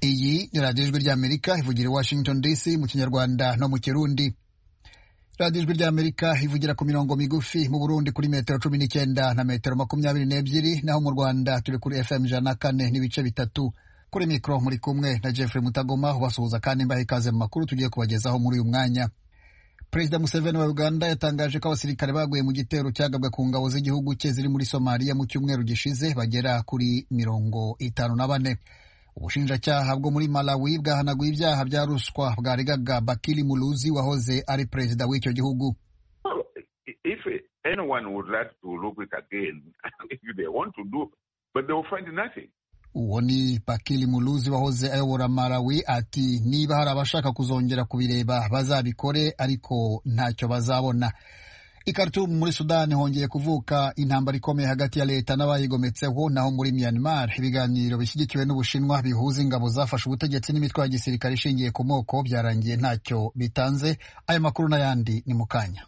Iyi ni radiyo ijwi ry'Amerika ivugira i Washington DC mu Kinyarwanda no mu Kirundi. Radiyo ijwi ry'Amerika ivugira ku mirongo migufi mu Burundi kuri metero 19 na metero 22, naho mu Rwanda turi kuri FM 104 n'ibice bitatu. Kuri mikro muri kumwe na Jeffrey Mutagoma ubasuhuza kandi mbahe ikaze mu makuru tugiye kubagezaho muri uyu mwanya. Perezida Museveni wa Uganda yatangaje ko abasirikare baguye mu gitero cyagabwe ku ngabo z'igihugu cye ziri muri Somalia mu cyumweru gishize bagera kuri 54. Ubushinjacyaha bwo muri Malawi bwahanaguye ibyaha bya ruswa bwaregaga Bakili Muluzi wahoze ari perezida w'icyo gihugu. If anyone would like to look it again, if they want to do, but they will find nothing. Uwo ni Bakili Muluzi wahoze ayobora Malawi ati niba hari abashaka kuzongera kubireba bazabikore ariko ntacyo bazabona. I Khartoum muri Sudani hongeye kuvuka intambara ikomeye hagati ya leta n'abayigometseho, naho muri Myanmar ibiganiro bishyigikiwe n'Ubushinwa bihuza ingabo zafashe ubutegetsi n'imitwe ya gisirikare ishingiye ku moko byarangiye ntacyo bitanze. Aya makuru n'ayandi ni mu kanya.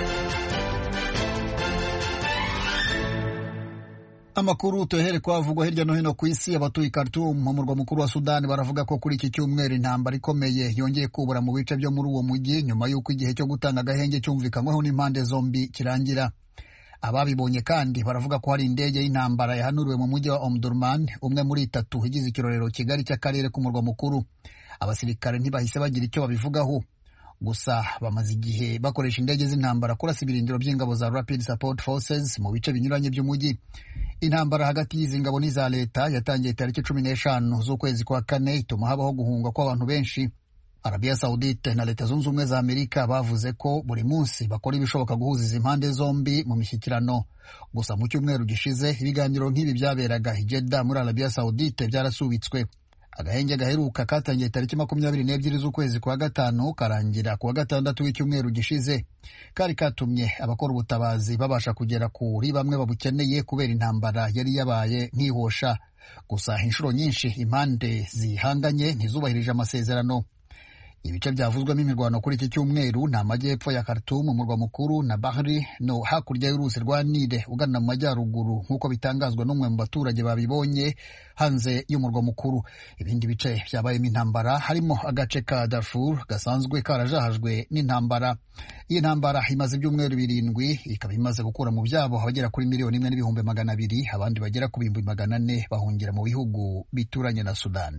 Amakuru tuhere kwavugwa hirya no hino ku isi. Abatuye Khartoum mu murwa mukuru wa Sudani baravuga ko kuri iki cyumweru intambara ikomeye yongeye kubura mu bice byo muri uwo mujyi nyuma y'uko igihe cyo gutanga agahenge cyumvikanyweho n'impande zombi kirangira. Ababibonye kandi baravuga ko hari indege y'intambara yahanuriwe mu mujyi wa Omdurman, umwe muri itatu igize ikirorero kigari cy'akarere k'umurwa mukuru. Abasirikare ntibahise bagira icyo babivugaho, gusa bamaze igihe bakoresha indege z'intambara kurasa ibirindiro by'ingabo za Rapid Support Forces mu bice binyuranye by'umujyi. Intambara hagati y'izi ngabo n'iza leta yatangiye tariki 15 z'ukwezi kwa kane, ituma habaho guhunga kw'abantu benshi. Arabia Saudite na Leta Zunze Ubumwe za Amerika bavuze ko buri munsi bakora ibishoboka guhuza izi mpande zombi mu mishyikirano. Gusa mu cyumweru gishize ibiganiro nk'ibi byaberaga i Jeddah muri Arabia Saudite byarasubitswe. Agahenge gaheruka katangiye tariki 22 z'ukwezi kwa gatanu karangira kuwa gatandatu w'icyumweru gishize. Kari katumye abakora ubutabazi babasha kugera kuri bamwe babukeneye kubera intambara yari yabaye nkihosha. Gusa inshuro nyinshi impande zihanganye ntizubahirije amasezerano. Ibice byavuzwemo imirwano kuri iki cyumweru ni amajyepfo ya Khartoum umurwa mukuru na Bahri no hakurya y'uruzi rwa Nile ugana mu majyaruguru nk'uko bitangazwa n'umwe mu baturage babibonye hanze y'umurwa mukuru. Ibindi bice byabayemo intambara harimo agace ka Darfur gasanzwe karajahajwe n'intambara. Iyi ntambara imaze ibyumweru 7 ikaba imaze gukura mu byabo abagera kuri 1,200,000, abandi bagera ku 400,000 bahungira mu bihugu bituranye na Sudani.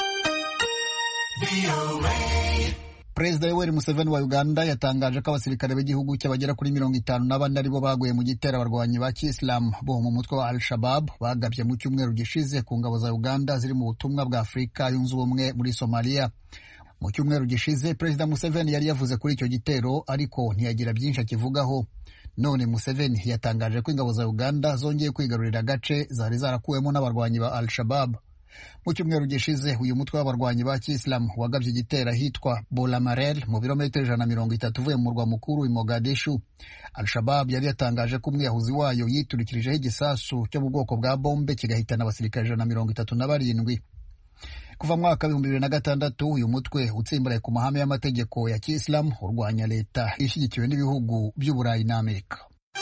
Perezida Yoweri Museveni wa Uganda yatangaje ko abasirikare b'igihugu cye bagera kuri 54 aribo baguye mu gitero abarwanyi ba Kiyisilamu bo mu mutwe wa Al-Shabaab bagabye mu cyumweru gishize ku ngabo za Uganda ziri mu butumwa bwa Afurika yunze ubumwe muri Somalia. Mu cyumweru gishize Perezida Museveni yari yavuze kuri icyo gitero ariko ntiyagira byinshi akivugaho. None Museveni yatangaje ko ingabo za Uganda zongeye kwigarurira agace zari zarakuwemo n'abarwanyi ba Al-Shabaab. Mu cyumweru gishize uyu mutwe w'abarwanyi ba Kiyisilamu wagabye igitero ahitwa Bolamarel mu birometero 130 uvuye mu murwa mukuru i Mogadishu. Al-Shabaab yari yatangaje ko umwiyahuzi wayo yiturikirijeho igisasu cyo mu bwoko bwa bombe kigahitana abasirikare 137. Kuva mu mwaka 2006 uyu mutwe utsimbaraye ku mahame y'amategeko ya Kiyisilamu urwanya leta ishyigikiwe n'ibihugu by'Uburayi na Amerika.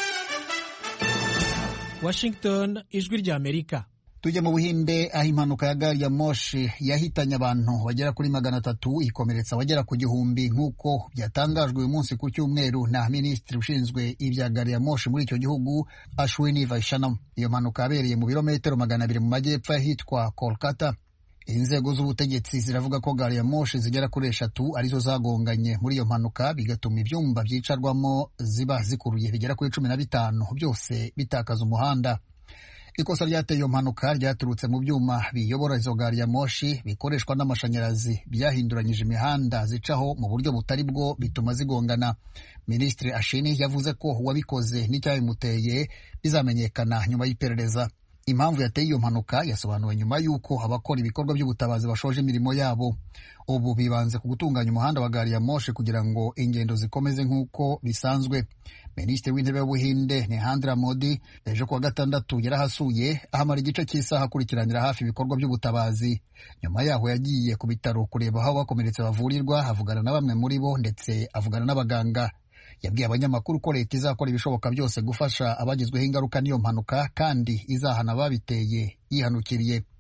Washington, ijwi rya Amerika. Tujye mu Buhinde aho impanuka ya gari ya moshi yahitanye abantu bagera kuri 300 ikomeretsa bagera ku 1,000 nk'uko byatangajwe uyu munsi ku cyumweru na Minisitiri ushinzwe ibya gari ya moshi muri icyo gihugu Ashwini Vaishnava. Iyo mpanuka yabereye mu birometero 200 mu majyepfo ahitwa Kolkata. Inzego z'ubutegetsi ziravuga ko gari ya moshi zigera kuri 3 arizo zagonganye muri iyo mpanuka, bigatuma ibyumba byicarwamo ziba zikuruye bigera kuri 15 byose bitakaza umuhanda. Ikosa ryateye iyo mpanuka ryaturutse mu byuma biyobora izo gari ya moshi bikoreshwa n'amashanyarazi byahinduranyije imihanda zicaho mu buryo butari bwo bituma zigongana. Minisitiri Ashini yavuze ko uwabikoze n'icyabimuteye bizamenyekana nyuma y'iperereza. Impamvu yateye iyo mpanuka yasobanuwe nyuma y'uko abakora ibikorwa by'ubutabazi bashoje imirimo yabo. Ubu bibanze ku gutunganya umuhanda wa gari ya moshi kugira ngo ingendo zikomeze nk'uko bisanzwe. Minisitiri w'intebe w'Ubuhinde Narendra Modi ejo kuwa gatandatu yarahasuye ahamara igice cy'isaha akurikiranira hafi ibikorwa by'ubutabazi. Nyuma yaho yagiye ku bitaro kureba aho bakomeretse bavurirwa, avugana na bamwe muri bo ndetse avugana n'abaganga. Yabwiye abanyamakuru ko leta izakora ibishoboka byose gufasha abagizweho ingaruka n'iyo mpanuka kandi izahana ababiteye yihanukiriye.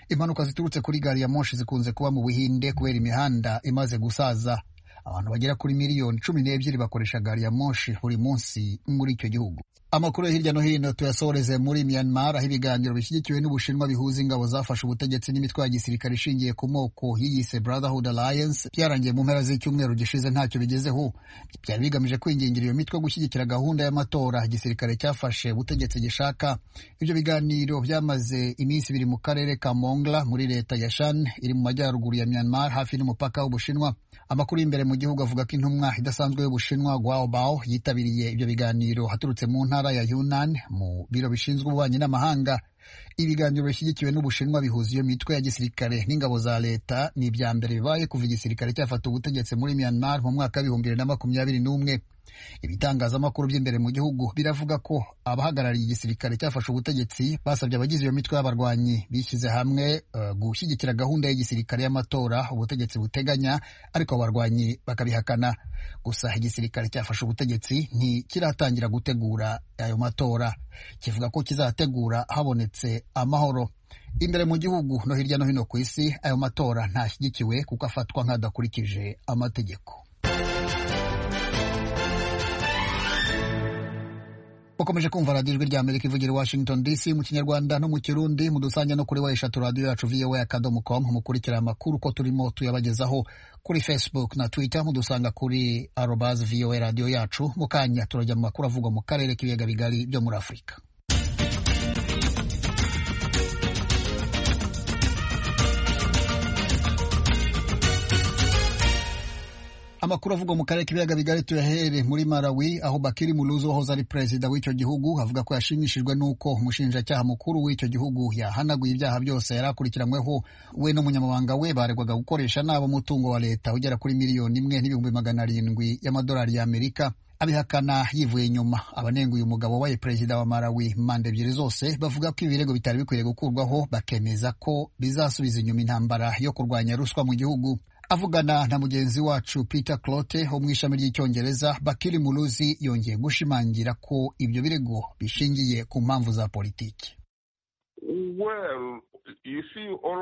Impanuka ziturutse kuri gari ya moshi zikunze kuba mu Buhinde kubera imihanda imaze gusaza. Abantu bagera kuri miliyoni 12 bakoresha gari ya moshi buri munsi muri icyo gihugu. Amakuru hirya no hino tuyasoreze muri Myanmar, aho ibiganiro bishyigikiwe n'Ubushinwa bihuza ingabo zafashe ubutegetsi n'imitwe ya gisirikare ishingiye ku moko yiyise Brotherhood Alliance byarangiye mu mpera z'icyumweru gishize ntacyo bigezeho. Byari bigamije kwingingira iyo mitwe gushyigikira gahunda y'amatora igisirikare cyafashe ubutegetsi gishaka. Ibyo biganiro byamaze iminsi 2 mu karere ka Mongla muri leta ya Shan iri mu majyaruguru ya Myanmar hafi n'umupaka w'Ubushinwa. Amakuru y'imbere mu gihugu avuga ko intumwa idasanzwe y'Ubushinwa Guo Bao yitabiriye ibyo biganiro haturutse mu ntara ya Yunnan mu biro bishinzwe ububanyi n'amahanga. Ibiganiro bishyigikiwe n'Ubushinwa bihuza iyo mitwe ya gisirikare n'ingabo za leta ni ibya mbere bibaye kuva igisirikare cyafata ubutegetsi muri Myanmar mu mwaka wa 2021. Ibitangazamakuru by'imbere mu gihugu biravuga ko abahagarariye igisirikare cyafashe ubutegetsi basabye abagize iyo mitwe y'abarwanyi bishyize hamwe gushyigikira gahunda y'igisirikare y'amatora ubutegetsi buteganya, ariko abarwanyi bakabihakana. Gusa igisirikare cyafashe ubutegetsi ntikiratangira gutegura ayo matora, kivuga ko kizategura habonetse amahoro. Imbere mu gihugu no hirya no hino ku isi ayo matora ntashyigikiwe kuko afatwa nk'adakurikije amategeko. Ukomeje kumva Radio Ijwi ry'Amerika ivugira i Washington DC mu Kinyarwanda no mu Kirundi, mudusanga no kuri wayeshatu radio yacu voa.com. mukurikira amakuru ko turimo tuyabagezaho kuri Facebook na Twitter, mudusanga kuri @voa radio yacu. Mukanya turajya mu makuru avugwa mu karere k'ibiyaga bigari byo muri Afurika. Amakuru avugwa mu karere k'ibiyaga bigari tuyahere muri Malawi, aho Bakiri Muluzu wahoze ari perezida w'icyo gihugu avuga ko yashimishijwe n'uko umushinjacyaha mukuru w'icyo gihugu yahanaguye ibyaha byose yari akurikiranyweho. We n'umunyamabanga we baregwaga gukoresha nabi umutungo wa leta ugera kuri $1,700,000 y'amadolari y'Amerika. Abihakana yivuye inyuma. Abanenguye umugabo wabaye perezida wa Malawi manda 2 zose bavuga ko ibirego bitari bikwiriye gukurwaho, bakemeza ko bizasubiza inyuma intambara yo kurwanya ruswa mu gihugu. Avugana na mugenzi wacu Peter Clote ho mu ishami ry'icyongereza, Bakiri Muluzi yongeye gushimangira ko ibyo birego bishingiye ku mpamvu za politiki. Well, you see, all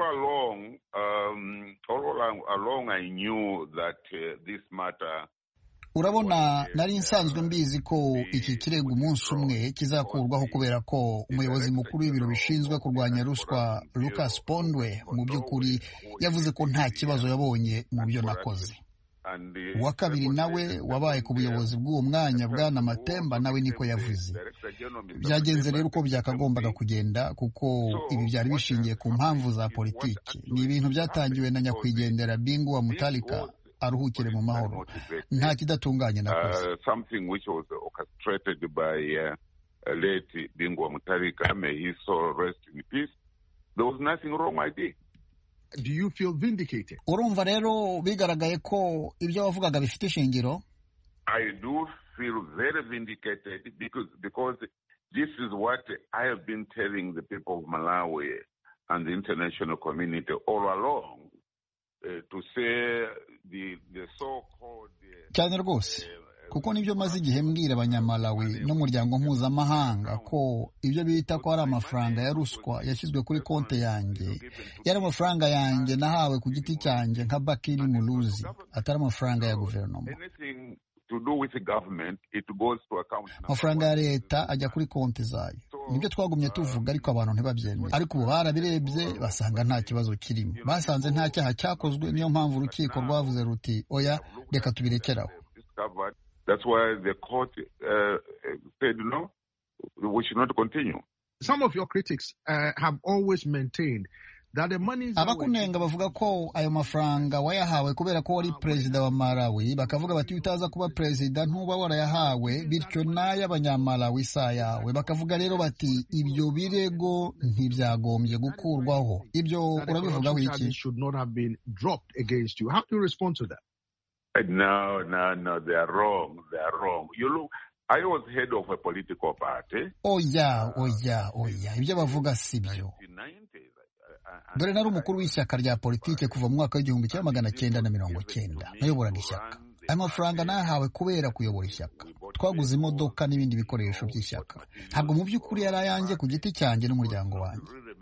along I knew that this matter. Urabona, nari nsanzwe mbizi ko iki kirego umunsi umwe kizakurwaho kubera ko umuyobozi mukuru w'ibiro bishinzwe kurwanya ruswa Lucas Pondwe mu by'ukuri yavuze ko nta kibazo yabonye mu byo nakoze. Uwa kabiri nawe wabaye ku buyobozi bw'uwo mwanya Bwana Matemba nawe niko yavuze. Byagenze rero uko byakagombaga kugenda kuko ibi byari bishingiye ku mpamvu za politiki. Ni ibintu byatangiwe na nyakwigendera Bingu wa Mutalika, aruhukire mu mahoro. Nta kidatunganye nakoze. Something which was orchestrated by late Bingu wa Mutalika, may his soul rest in peace. There was nothing wrong I did. Do you feel vindicated? Urumva rero bigaragaye ko ibyo wavugaga bifite ishingiro? I do feel very vindicated because this is what I have been telling the people of Malawi and the international community all along. To say the so-called cyane rwose, kuko nibyo maze igihe mbwira abanyamalawi n'umuryango mpuzamahanga ko ibyo bita ko ari amafaranga ya ruswa yashyizwe kuri konti yanjye yari amafaranga yanjye nahawe ku giti cyanjye nka Bakiri Muluzi, atari amafaranga ya guverinoma. Amafaranga ya leta ajya kuri konti zayo. Nibyo twagumye tuvuga ariko abantu ntibabyemera. Ariko ubu barabirebye basanga nta kibazo kirimo. Basanze nta cyaha cyakozwe, niyo mpamvu urukiko rwavuze ruti oya reka tubirekeraho. That's why the court said no, we should not continue. Some of your critics have always maintained that the money. Abakunenga bavuga ko ayo mafaranga wayahawe kubera ko wari perezida wa Malawi, bakavuga bati utaza kuba perezida ntuba warayahawe, bityo n'ay'abanyamalawi sa yawe. Bakavuga rero bati ibyo birego ntibyagombye gukurwaho. Ibyo urabivugaho iki? Should not have been dropped against you. How do you respond to that? No, they are wrong. You look, I was head of a political party. Oya. Ibyo bavuga sibyo. Dore nari umukuru w'ishyaka rya politike kuva mu mwaka w'1990. Nayoboraga ishyaka. Aya mafaranga nahawe kubera kuyobora ishyaka. Twaguze imodoka n'ibindi bikoresho by'ishyaka. Ntabwo mu by'ukuri yari ayanjye ku giti cyanjye n'umuryango wanjye.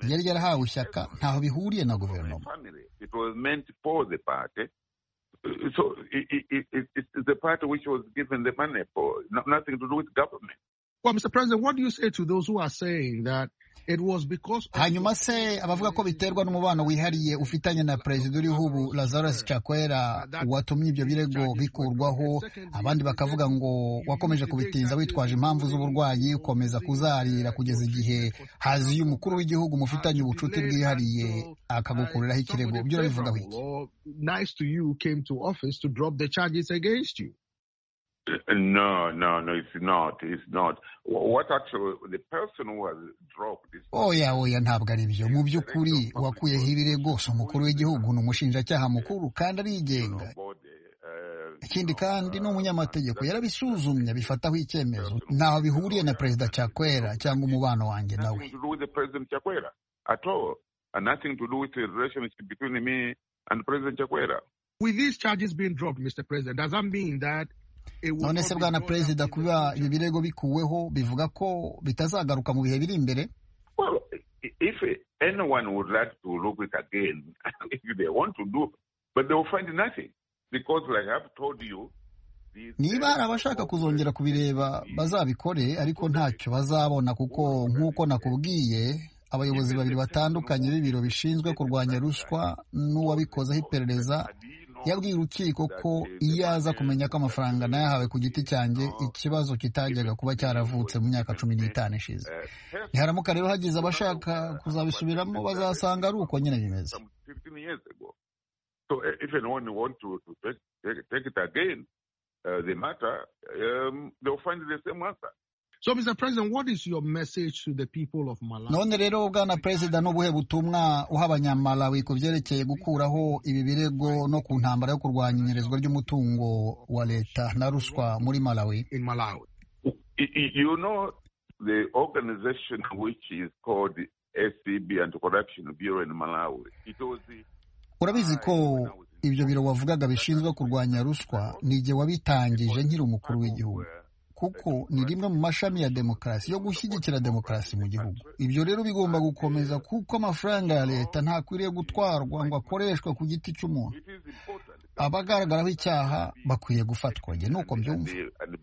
yari yarahawe ishyaka ntaho bihuriye na guverinoma. It was meant for the party. So it's the party which was given the money for, nothing to do with government. Well, Mr. President, what do you say to those who are saying that it was because of... Hanyuma se abavuga ko biterwa n'umubano wihariye ufitanye na Perezida uriho ubu Lazarus Chakwera watumye ibyo birego bikurwaho, abandi bakavuga ngo wakomeje kubitinza witwaje impamvu z'uburwayi, ukomeza kuzarira kugeza igihe haziye umukuru w'igihugu mufitanye ubucuti bwihariye akagukuriraho ikirego. Byo bivuga iki? Nice to you came to office to drop the charges against you. No, it's not. What actually, the person who has dropped this... Oya, ntabwo ari byo. Mu by'ukuri wakuyeho ibirego si umukuru w'igihugu, ni umushinjacyaha mukuru kandi arigenga. Ikindi kandi n'umunyamategeko yarabisuzumye bifataho icyemezo. Ntaho bihuriye na Perezida Chakwera cyangwa umubano wanjye nawe. Nothing to do with the President Chakwera at all. And nothing to do with the relationship between me and President Chakwera. With these charges being dropped, Mr. President, does that mean that none se bwana Perezida kuba ibi birego bikuweho bivuga ko bitazagaruka mu bihe biri imbere? Well, if anyone would like to look it again, if they want to do, but they will find nothing. Because like I've told you, niba hari abashaka kuzongera kubireba bazabikore, ariko ntacyo bazabona kuko nk'uko nakubwiye abayobozi babiri batandukanye b'ibiro bishinzwe kurwanya ruswa n'uwabikozeho iperereza yabwiye urukiko ko iyo aza kumenya ko amafaranga nayahawe ku giti cyanjye ikibazo kitajyaga kuba cyaravutse mu myaka 15 ishize. Niharamuka rero hagize abashaka kuzabisubiramo bazasanga ari uko nyine bimeze. So if anyone want to take it again, the matter, they'll find the same answer. So, Mr. President, what is your message to the people of Malawi? None rero bwana Perezida n'ubuhe butumwa uha abanyamalawi ku byerekeye gukuraho ibi birego no ku ntambara yo kurwanya inyerezwa ry'umutungo wa leta na ruswa muri Malawi? In Malawi. You know, the organization which is called SCB, Anti-Corruption Bureau in Malawi, it was the... Urabizi ko ibyo biro wavugaga bishinzwe kurwanya ruswa nije wabitangije nkiri umukuru w'igihugu, kuko ni rimwe mu mashami ya demokarasi yo gushyigikira demokarasi mu gihugu. Ibyo rero bigomba gukomeza kuko amafaranga ya leta ntakwiriye gutwarwa ngo akoreshwe ku giti cy'umuntu. Abagaragaraho icyaha bakwiye gufatwa. Nge nuko mbyumva.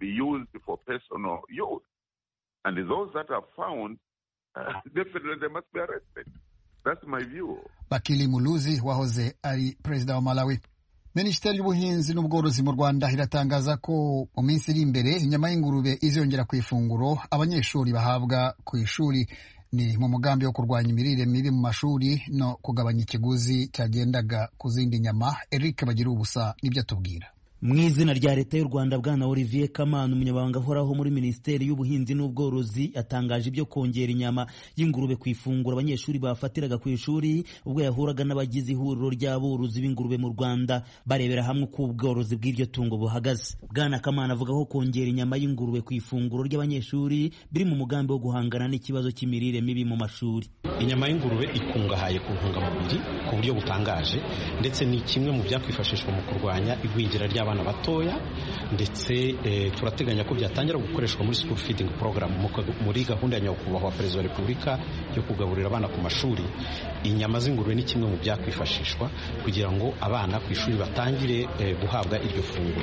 And those that are found, definitely they must be arrested. That's my view. Bakili Muluzi wahoze ari Perezida wa Malawi. Minisiteri y'Ubuhinzi n'Ubworozi mu Rwanda iratangaza ko mu minsi iri imbere inyama y'ingurube izongera ku ifunguro abanyeshuri bahabwa ku ishuri. Ni mu mugambi wo kurwanya imirire mibi mu mashuri no kugabanya ikiguzi cyagendaga ku zindi nyama. Eric Bagira ubusa nibyo atubwira. Mu izina rya Leta y'u Rwanda, Bwana Olivier Kamana, umunyabanga uhoraho muri Minisiteri y'Ubuhinzi n'Ubworozi, yatangaje ibyo kongera inyama y'ingurube ku ifunguro abanyeshuri bafatiraga ku ishuri ubwo yahuraga n'abagize ihuriro ry'aborozi b'ingurube mu Rwanda barebera hamwe uko ubworozi bw'iryo tungo buhagaze. Bwana Kamana avuga ko kongera inyama y'ingurube ku ifunguro ry'abanyeshuri biri mu mugambi wo guhangana n'ikibazo cy'imirire mibi mu mashuri. Inyama y'ingurube ikungahaye ku ntungamubiri ku buryo butangaje, ndetse ni kimwe mu byakwifashishwa mu kurwanya igwingira ry'abana batoya, ndetse turateganya ko byatangira gukoreshwa muri school feeding program muri gahunda ya nyakubahwa Perezida wa Repubulika yo kugaburira abana ku mashuri. Inyama z'ingurube ni kimwe mu byakwifashishwa kugira ngo abana ku ishuri batangire guhabwa iryo funguro.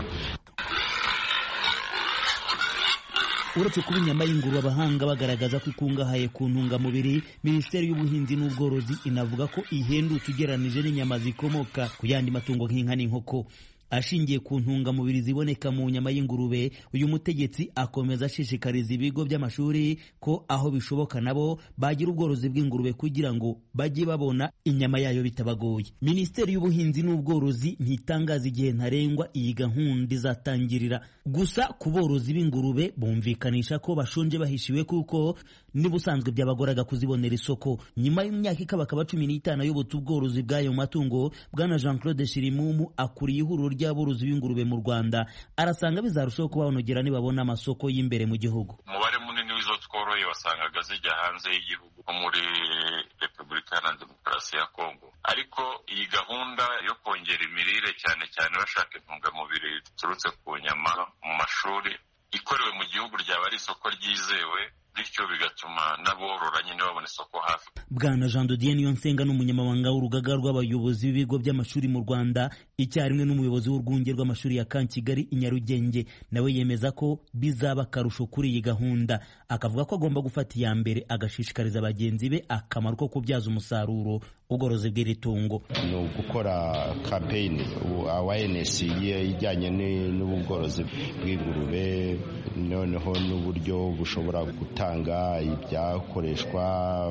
Uretse kuba inyama y'ingurube abahanga bagaragaza ko ikungahaye ku ntungamubiri, Minisiteri y'Ubuhinzi n'Ubworozi inavuga ko ihendutse ugereranije n'inyama zikomoka ku yandi matungo nk'inka n'inkoko. Ashingiye ku ntungamubiri ziboneka mu nyama y'ingurube, uyu mutegetsi akomeza ashishikariza ibigo by'amashuri ko aho bishoboka nabo bagira ubworozi bw'ingurube kugira ngo bajye babona inyama yayo bitabagoye. Minisiteri y'Ubuhinzi n'Ubworozi ntitangaza igihe ntarengwa iyi gahunda izatangirira, gusa ku borozi b'ingurube bumvikanisha ko bashonje bahishiwe kuko nibusanzwe byabagoraga kuzibonera isoko. Nyuma y'imyaka ikabakaba 15 y'ubutu ubworozi bw'ayo matungo, Bwana Jean-Claude Shirimumu akuriye ihuriro ry'aborozi b'ingurube mu Rwanda arasanga bizarushaho kubanogera nibabona amasoko y'imbere mu gihugu. Umubare munini w'izo tworoye wasangaga zijya hanze y'igihugu muri Repubulika ya Demokarasi ya Kongo, ariko iyi gahunda yo kongera imirire cyane cyane bashaka intungamubiri ziturutse ku nyama mu mashuri ikorewe mu gihugu ryaba ari isoko ryizewe bityo bigatuma n'aborora nyine babona isoko hafi. Bwana Jean de Dieu Niyonsenga n'umunyamabanga w'urugaga rw'abayobozi b'ibigo by'amashuri mu Rwanda icyarimwe n'umuyobozi w'urwunge rw'amashuri ya Kigali i Nyarugenge nawe yemeza ko bizaba akarusho kuri iyi gahunda, akavuga ko agomba gufata iya mbere agashishikariza bagenzi be akamaro ko kubyaza umusaruro ubworozi bw'iri tungo. Ni ugukora campaign awareness ijyanye n'ubworozi bw'ingurube, noneho n'uburyo bushobora gutanga ibyakoreshwa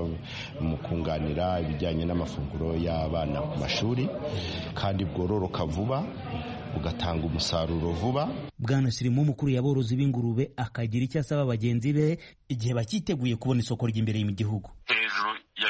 mu kunganira ibijyanye n'amafunguro y'abana ku mashuri kandi bwororoka vuba ugatanga umusaruro vuba. Bwana Shirimo umukuru y'aborozi b'ingurube akagira icyo asaba bagenzi be igihe bakiteguye kubona isoko ry'imbere mu gihugu. Hejuru ya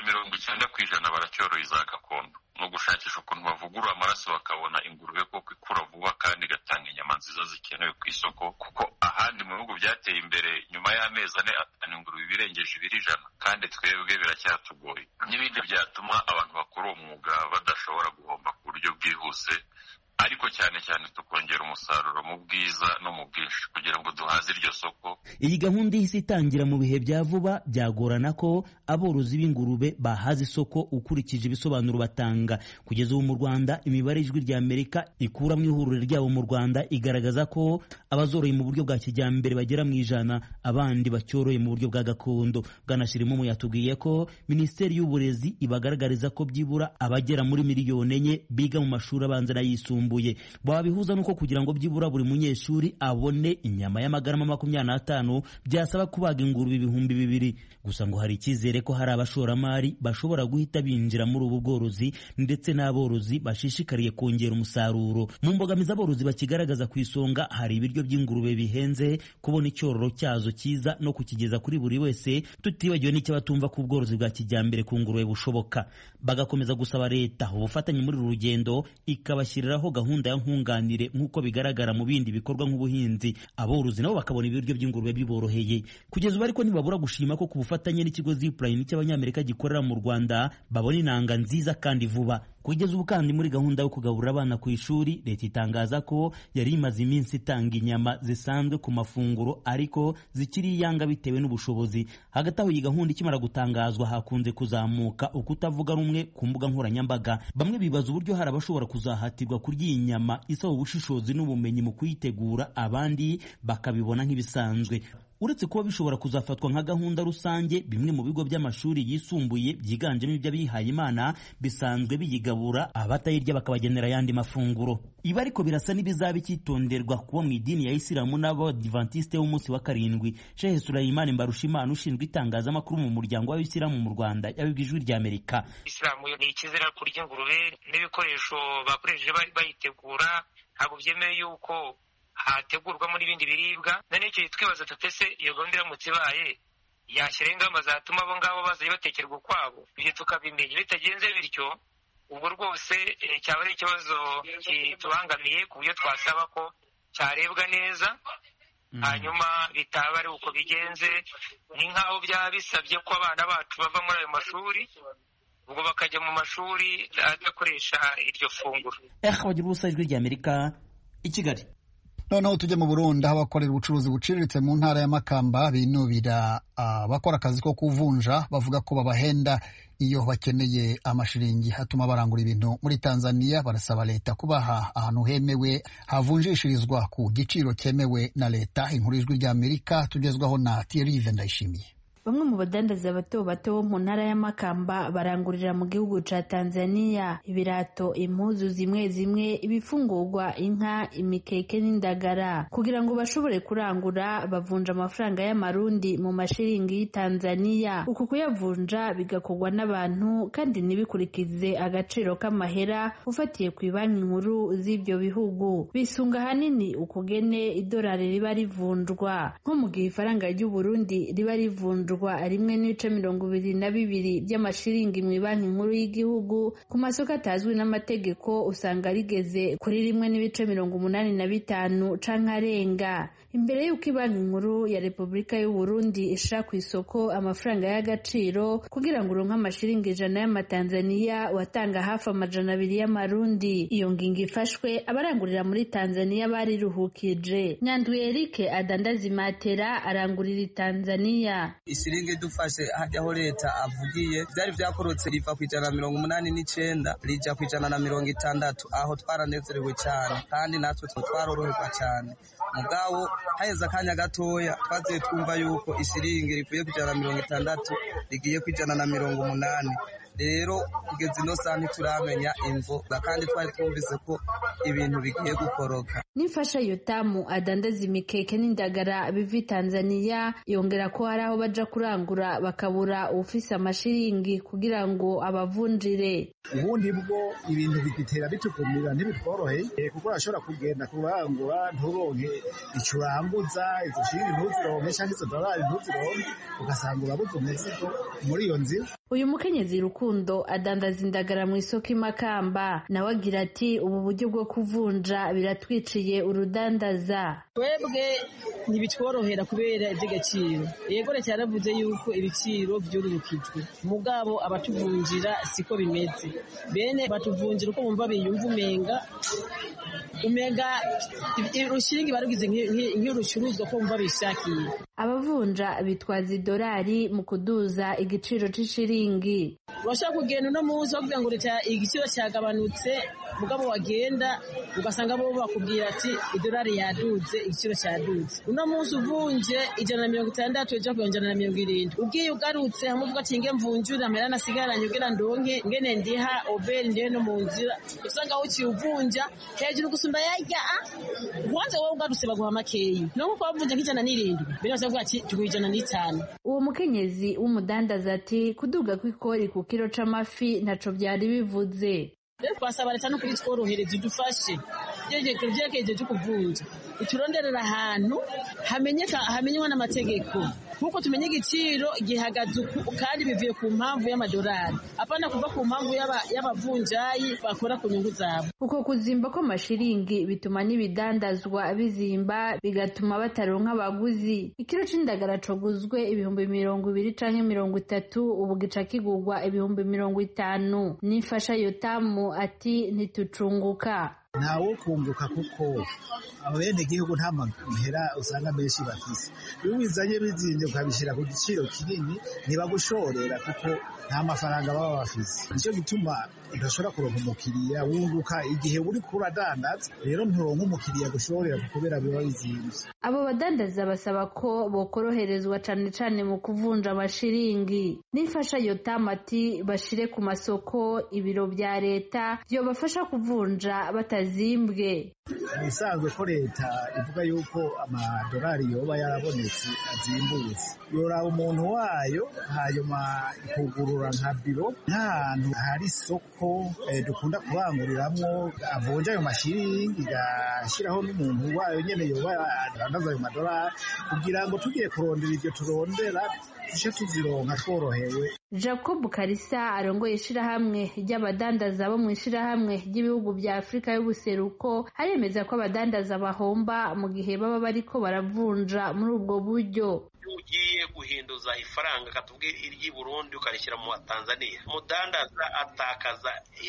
90% baracyoroye za gakondo no gushakisha ukuntu bavugurura amaraso bakabona ingurube koko ikura vuba kandi igatanga inyama nziza zikenewe ku isoko, kuko ahandi mu bihugu byateye imbere nyuma y'amezi 4 atanu ingurube birengeje 100 kandi twebwe biracyatugoye. N'ibindi byatuma abantu bakora uwo mwuga badashobora guhomba ku buryo bwihuse, ariko cyane cyane tukongera umusaruro mu bwiza no mu bwinshi kugira ngo duhaze iryo soko. Iyi gahunda ihise itangira mu bihe bya vuba, byagorana ko aborozi b'ingurube bahaza isoko ukurikije ibisobanuro batanga. Kugeza ubu mu Rwanda imibare Ijwi rya Amerika ikura mu ihuriro ryabo mu Rwanda igaragaza ko abazoroye mu buryo bwa kijyambere bagera mu 100, abandi bacyoroye mu buryo bwa gakondo. Bwana Shirimo yatubwiye ko Minisiteri y'Uburezi ibagaragariza ko byibura abagera muri 4 miliyoni biga mu mashuri abanza n'ayisumbuye. Babihuza nuko kugira ngo byibura buri munyeshuri abone inyama y'amagarama 25 byasaba kubaga ingurube 2,000. Gusa ngo hari icyizere ko hari abashoramari bashobora guhita binjira muri ubu bworozi ndetse n'aborozi bashishikariye kongera umusaruro. Mu mbogamizi aborozi bakigaragaza ku isonga hari ibiryo by'ingurube bihenze, kubona icyororo cyazo cyiza no kukigeza kuri buri wese, tutibagiwe n'icyo batumva ku bworozi bwa kijyambere ku ngurube bushoboka. Bagakomeza gusaba leta ubufatanye muri uru rugendo ikabashyiriraho gahunda ya nkunganire nk'uko bigaragara mu bindi bikorwa nk'ubuhinzi. Aborozi nabo bakabona ibiryo by'ingurube biboroheye. Kugeza ubu ariko ntibabura gushima ko ku bufatanye n'ikigo Zipline cy'abanyamerika gikorera mu Rwanda babona inanga nziza kandi vuba. Kugeza ubu kandi muri gahunda yo kugaburira abana ku ishuri, leta itangaza ko yari imaze iminsi itanga inyama zisanzwe ku mafunguro ariko zikiri iyanga bitewe n'ubushobozi. Hagati aho iyi gahunda ikimara gutangazwa hakunze kuzamuka ukutavuga rumwe ku mbuga nkoranyambaga. Bamwe bibaza uburyo hari abashobora kuzahatirwa kurya iyi nyama isaba ubushishozi n'ubumenyi mu kuyitegura, abandi bakabibona nk'ibisanzwe. Uretse kuba bishobora kuzafatwa nka gahunda rusange, bimwe mu bigo by'amashuri yisumbuye byiganjemo iby'abihaye Imana bisanzwe biyigabura, abatayirya bakabagenera ayandi mafunguro. Ibi ariko birasa n'ibizaba icyitonderwa kuba mu idini ya Isilamu n'Abadiventiste w'umunsi wa 7. Sheikh Sulaiman Mbarushimana ushinzwe itangazamakuru mu muryango w'Abisilamu mu Rwanda yabibwiye Ijwi rya Amerika. Isilamu ni ikizira kurya ingurube n'ibikoresho bakoresheje bayitegura, ntabwo byemewe yuko hategurwa muri ibindi biribwa. None icyo twibaza tutese iyo gahunda iramutse ibaye yashyira ingamba zatuma abo ngabo bazajya batekerwa ukwabo, ibyo tukabimenya. Bitagenze bityo ubwo rwose cyaba ari ikibazo kitubangamiye ku buryo twasaba ko cyarebwa neza, hanyuma bitaba ari uko bigenze ni nk'aho byaba bisabye ko abana bacu bava muri ayo mashuri ubwo bakajya mu mashuri adakoresha iryo funguro. Bagira ubusa Ijwi rya Amerika i Kigali. Noneho tujye mu Burundi aho abakorera ubucuruzi buciriritse mu ntara ya Makamba binubira abakora akazi ko kuvunja, bavuga ko babahenda iyo bakeneye amashiringi hatuma barangura ibintu muri Tanzania. Barasaba leta kubaha ahantu hemewe havunjishirizwa ku giciro cyemewe na leta. Inkuru y'Ijwi rya Amerika tugezwaho na Thierry Vendayishimiye. Bamwe mu badandaza bato bato mu ntara ya Makamba barangurira mu gihugu ca Tanzania ibirato, impuzu zimwe zimwe, ibifungurwa, inka, imikeke n'indagara. Kugira ngo bashobore kurangura bavunja amafaranga y'amarundi mu mashiringi y'Tanzania. Uku kuyavunja bigakorwa n'abantu kandi ntibikurikize agaciro k'amahera ufatiye ku banki nkuru z'ibyo bihugu. Bisunga hanini ukugene idolari riba rivunjwa, nko mu gihe ifaranga ry'u Burundi riba rivunjwa 1.22 by'amashiringi mu banki nkuru y'igihugu. Ku masoko atazwi n'amategeko usanga rigeze kuri 1.85 canke arenga. Imbere y'uko banki nkuru ya Repubulika y'u Burundi ishira ku isoko amafaranga y'agaciro kugira ngo uronke amashiringi 100 y'amatanzania watanga hafi 200 y'amarundi. Iyo ngingo ifashwe abarangurira muri Tanzania bariruhukije. Nyanduye Eric adandaza imatera arangurira Tanzania. ishiringi dufashe hajyaho leta avugiye byari vyakorotse riva ku 189 rija ku 160, aho twaranezerewe cyane kandi natwe twaroroherwa cyane. Mugabo haheze akanya gatoya twaziye twumva yuko ishiringi rivuye ku 160 rigiye ku 180. Rero kugeza ino saa ntituramenya imvo, kandi twari twumvise ko ibintu bigiye gukoroka. Nifasha Yotamu adandaza imikeke n'indagara bivi Tanzania, yongera ko hari aho baja kurangura bakabura ufise amashiringi kugira ngo abavunjire. Ubundi bwo ibintu bigitera bitukumira ntibitworoheye kuko ashobora kugenda kurangura nturonke icuranguza, izo shiringi ntuzironke cyangwa izo dolari ntuzironke, ugasanga urabuze umuzigo muri iyo nzira. Uyu mukenyezi Rukundo adandaza indagara mu isoko Imakamba, nawe agira ati ubu buryo bwo kuvunja biratwiciye urudandaza. Twebwe ntibitworohera kubera iby'agaciro. Yego leta yaravuze yuko ibiciro byururukijwe, mugabo abatuvunjira siko bimeze. Bene batuvunjira uko bumva biyumva umenga urushinge barugize nk'urucuruzwa ko bumva bishakiye. Abavunja bitwaza idolari mu kuduza igiciro c'ishiringi. Urashaka kugenda uno munsi bavuga ngo leta igiciro cyagabanutse, mugabo wagenda ugasanga bo bakubwira ati idolari yaduze, igiciro cyaduze. Uno munsi uvunje 160 ejo ku 170. Ugiye ugarutse hamwe uvuga ati nge mvunjura amera nasigaranye ugira ndonke ngene ndiha oberi ndiye no mu nzira, usanga uciye uvunja hejuru gusumba yajya wanze wowe ugarutse baguha makeyi. No ko bavunja nk'ijana bira bavuga ati tugwijana n'itanu. Uwo mukenyezi w'umudandaza ati kuduga kw'ikori ku kilo c'amafi ntaco byari bivuze. Twasaba leta no kuri tworohereza idufashe byerekeje cyo kuvunja, ituronderera ahantu hamenywa n'amategeko, kuko tumenye igiciro gihagaze kandi bivuye ku mpamvu y'amadolari, apana kuva ku mpamvu y'abavunjayi bakora ku nyungu zabo. Uko kuzimba ko mashiringi bituma n'ibidandazwa bizimba, bigatuma bataronka abaguzi. Ikiro c'indagara coguzwe 220 canke 30, ubu gica kigurwa 50. Nifasha Yotamu ati ntitucunguka. Ntawo kunguka kuko abene gihugu nta mahera usanga menshi bafise. Iyo bizanye bizinze ukabishira ku giciro kinini ntibagushorera kuko nta mafaranga baba bafise. Nicyo gituma udashobora kuronka umukiriya wunguka igihe uri kuradandaza, rero nturonka umukiriya gushorera kubera biba bizimvye. Abo badandaza basaba ko bokoroherezwa cane mu kuvunja amashiringi. Nifasha Yotamu ati bashire ku masoko ibiro bya leta byobafasha kuvunja batazimbwe. Bisanzwe ko leta ivuga yuko amadolari yoba yarabonetse azimbutse, yoraba umuntu wayo hanyuma ikugurura nka biro nk'ahantu hari isoko dukunda kuranguriramwo avunja ayo mashiringi, igashyiraho n'umuntu wayo nyene yoba adandaza ayo madolari, kugira ngo tugiye kurondera ibyo turondera tuje tuzironka tworohewe. Jacob Karisa arongoye ishirahamwe ry'abadandaza bo mu ishirahamwe ry'ibihugu bya Afrika y'ubuseruko, aremeza ko abadandaza bahomba mu gihe baba bariko baravunja muri ubwo buryo. Ugiye guhinduza ifaranga katubwira iry'i Burundi ukarishyira mu Tanzania, umudandaza atakaza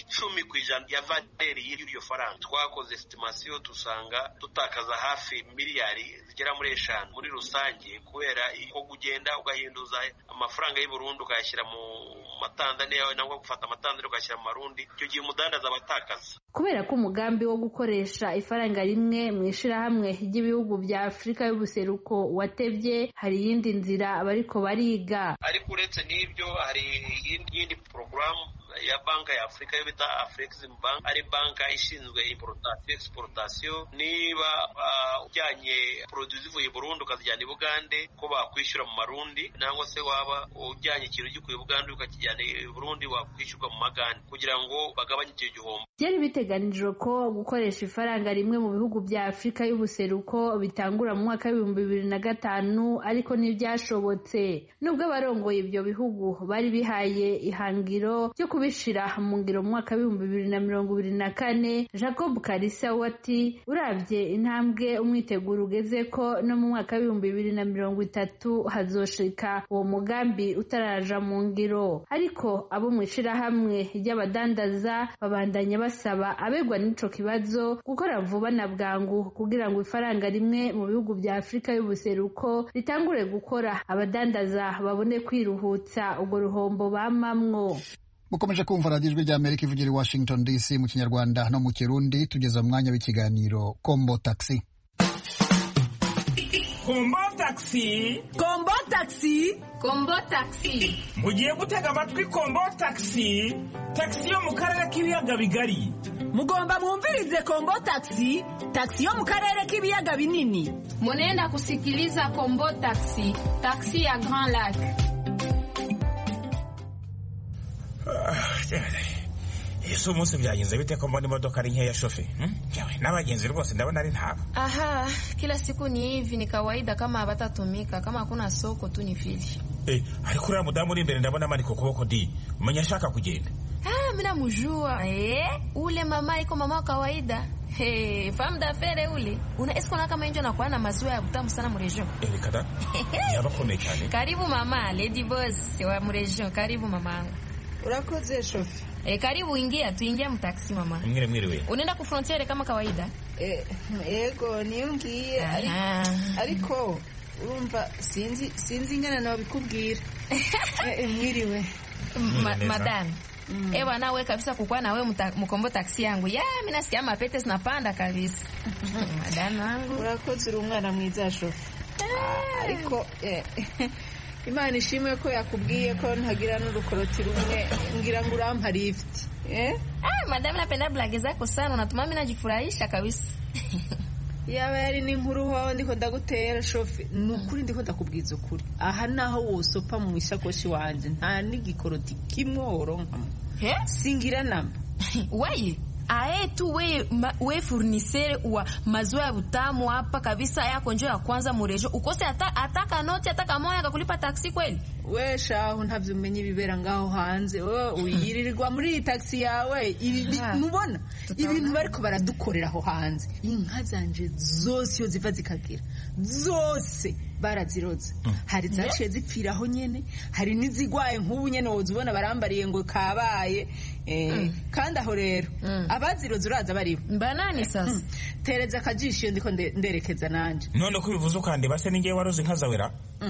10% ya valeur y'iryo faranga. Twakoze estimation dusanga tutakaza hafi miliyari zigera muri 5 muri rusange, kubera ko kugenda ugahinduza amafaranga y'u Burundi ukayashyira mu Tanzania nangwa gufata Tanzania ukayashyira mu Marundi, icyo gihe umudandaza abatakaza. Kubera ko umugambi wo gukoresha ifaranga rimwe mu ishirahamwe ry'ibihugu bya Afrika y'ubuseruko watevye, hari iyindi nzira bariko bariga. Ariko uretse n'ibyo hari iyindi program ya banka ya Afrika yo bita Afrexim Bank, ari banka ishinzwe exportation. Niba ujyanye produit zivuye Burundi ukazijyana i Bugande ko bakwishyura mu Marundi, nangwa se waba ujyanye ikintu gikuye Bugande ukakijyana i Burundi wakwishyurwa mu Magande, kugira ngo bagabanye icyo gihombo. Byari biteganijwe ko gukoresha ifaranga rimwe mu bihugu bya Afrika y'ubuseruko bitangura mu mwaka wa 2005, ariko ntibyashobotse. Nubwo abarongoye ibyo bihugu bari bihaye ihangiro ryo kubishira mu ngiro mu mwaka w'ibihumbi 2024. Jacob Kalisa wati uravye intambwe umwiteguro ugeze ko no mu mwaka w'ibihumbi 2030 hazoshika uwo mugambi utaraja mu ngiro, ariko abo mwishirahamwe ry'abadandaza babandanya basaba abegwa n'ico kibazo gukora vuba na bwangu kugira ngo ifaranga rimwe mu bihugu vya Afrika y'ubuseruko ritangure gukora, abadandaza babone kwiruhutsa urwo ruhombo bamamwo. Mukomeje kumva radiyo ijwi rya Amerika ivugira i Washington DC mu Kinyarwanda no mu Kirundi. Tugeze mu mwanya w'ikiganiro Kombo Taxi. Kombo Taxi, Kombo Taxi, Kombo Taxi. Mugiye gutega amatwi Kombo Taxi, taxi yo mu karere k'ibiyaga bigari. Mugomba mwumvirize Kombo Taxi, taxi yo mu karere k'ibiyaga binini. Munenda kusikiliza Kombo Taxi, taxi ya Grand Lac. Yesu umunsi byagenze bite ko mbona imodoka ari nkeya shofe? N'abagenzi rwose ndabona ari ntabo. Aha, kila siku ni hivi, ni kawaida kama habatatumika, kama hakuna soko tu ni vile. Ariko uriya mudamu uri imbere ndabona amaniko kuboko di. Umenya ashaka kugenda. Mimi namjua. Ule mama iko mama kawaida. Femme d'affaires ule. Unaesiona kama injo nakuwa na maziwa ya butamu sana mu region. Kada. Yabakomeye cyane. Karibu mama, Lady Boss wa mu region. Karibu mama. Urakoze shofe. Karibu ingia, tuingia mu taxi mama. Mwire we. Unaenda ku frontiere kama kawaida? Ego niyongiye ariko urumva sinzi ngana nawe bikubwira. Mwiriwe. Madam. Ewa nawe kabisa kukua na wewe mkombo taxi yangu. Mimi nasikia mapete zinapanda kabisa. Madam wangu. Urakoze uri umwana mwiza shofe. Ariko Imana ishimwe ko yakubwiye ko ntagira n'urukoroti rumwe ngira ngo urampa lift. Madam napenda blage zako sana, unatuma mimi najifurahisha kabisa. Yaba yari n'inkuru ho ndiko ndagutera shofe, nukuri ndiko ndakubwiza ukuri. Aha naho wosopa mu ishakoshi wanje nta n'igikoroti kimwe woronka. Singira namba. Wayi tu we furnisere wa maziwa ya butamu hapa kabisa yako njoo ya kwanza murejo ukose ataka noti ataka moya akakulipa taxi kweli? We shaho ntavyo umenye bibera ngaho hanze. Uyirirwa muri taxi yawe nubona ibintu bariko baradukorera aho hanze. Inka zanje zose yo ziva zikagira zose baraziroze. Hari zaciye zipfiraho nyene, hari nizigwaye nk'ubu nyene wozubona barambariye ngo kabaye. Kandi aho rero abaziroze uraza bariho mbanani sasa. Tereza akajisho ndiko nderekeza nanje. None ko bivuze ukande base ningiye waroze inka zawera.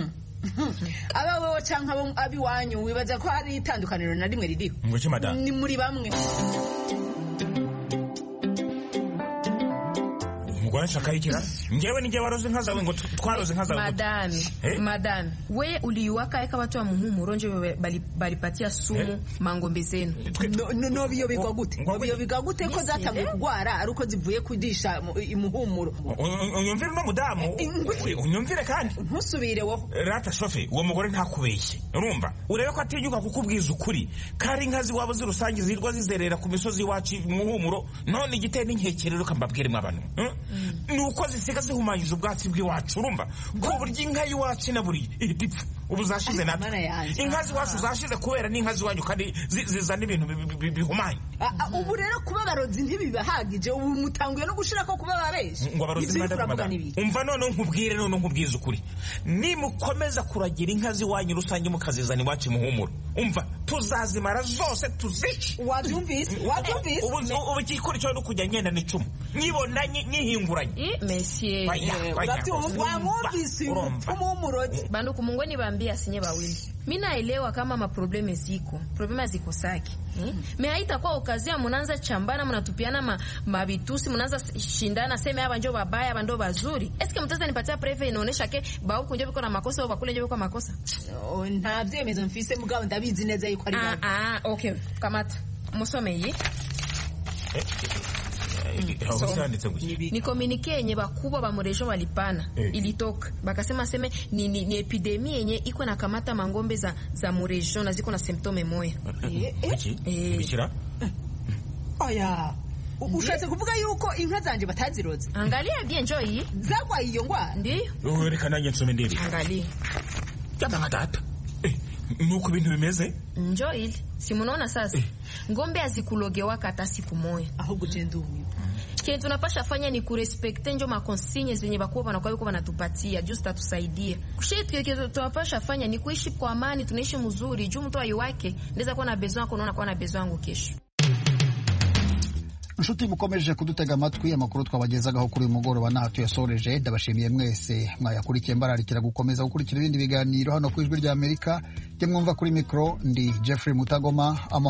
Aba wowe canke abi wanyu wibaza ko hari itandukaniro na rimwe ririho? Ngoki madam. Ni muri bamwe. Mugwana shakayikira. Ngewe ningiye waroze inka zawe ngo twaroze inka zawe. Madam, we uliwaka eka watu wa muhumuro nje balipatia sumu mangombe zenu. No biyo bigwa gute? Biyo bigwa gute ko zatangiye kugwara aruko zivuye kudisha imuhumuro? Unyumvire no mudamu. Unyumvire kandi. Ntusubire wo. Rata shofe, uwo mugore ntakubeshye. Urumva? Urebe ko atinyuka kukubwiza ukuri. Kari inka ziwabo zirusange zirwa zizerera ku misozi wacu muhumuro. None igiteye n'inkekerero kambabwire mw'abantu. Nuko zisiga zihumanyije ubwatsi bw'iwacu urumva ko burya inka y'iwacu na buri ihitipfa ubu zashize natwe inka ziwacu zashize kubera n'inka ziwanyu kandi zizana ibintu bihumanye. Ubu rero kuba barozi ntibibahagije, ubu mutanguye no gushira ko kuba babeje ngo barozi umva none nkubwire none nkubwiza ukuri nimukomeza kuragira inka ziwanyu rusange mukazizana iwacu muhumuro umva tuzazimara zose tuzice. Wabyumvise ubu ikikuri cyo no kujya ngenda n'icumu nyibona nyihinguranye monsieur wamwumvise umurozi bandu kumungwe nibaambia sinye bawili. Mimi naelewa kama maprobleme ziko ziko saki me haitakuwa okazia mnaanza chambana mnatupiana mabitusi mnaanza shindana sema hapa njoo babaya hapa ndo bazuri. Eske mtaza nipatia preve inaonesha ke ba huko njoo biko na makosa au bakule njoo biko makosa? Nta byemezo mfise mugabo ndabizi neza yuko ari okay kamata musome yi ni komunike yenye bakubwa ba murejo walipana ilitoka bakasema seme ni epidemi yenye iko na kamata mangombe za murejo na ziko na symptome moya. Bikira oya ushatse kuvuga yuko inka zanje bataziroze? Angalia bien enjoy zagwa iyo ngwa ndi reka nanjye nsome ndebe. Angalia data nuko ibintu bimeze enjoy si munaona sasa ngombe azikulogewaka hata siku moja. Ahubwo jendo huyu kile tunapasha fanya ni kurespekte njo makonsigne zenye bakuwa wanakuwa yuko wanatupatia just tatusaidia. Kushiti kile tunapasha fanya ni kuishi kwa amani, tunaishi mzuri. Juu mtu ayiwake ndeza kuwa na besoin yako, unaona kuwa na besoin yangu kesho. Nshuti mukomeje kudutega amatwi, amakuru twabagezagaho kuri uyu mugoroba naho tuyasoreje. Ndabashimiye mwese mwayakurikiye, mbararikira gukomeza gukurikira ibindi biganiro hano ku Ijwi ry'Amerika. Jye mwumva kuri mikro ndi Jeffrey Mutagoma.